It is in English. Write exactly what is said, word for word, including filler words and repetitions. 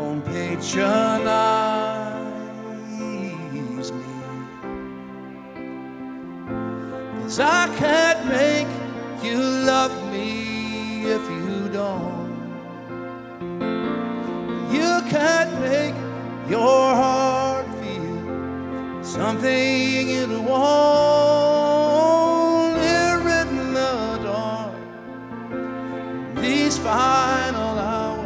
don't patronize me, 'cause I can't make you love me if you don't. You can't make your heart feel something it won't.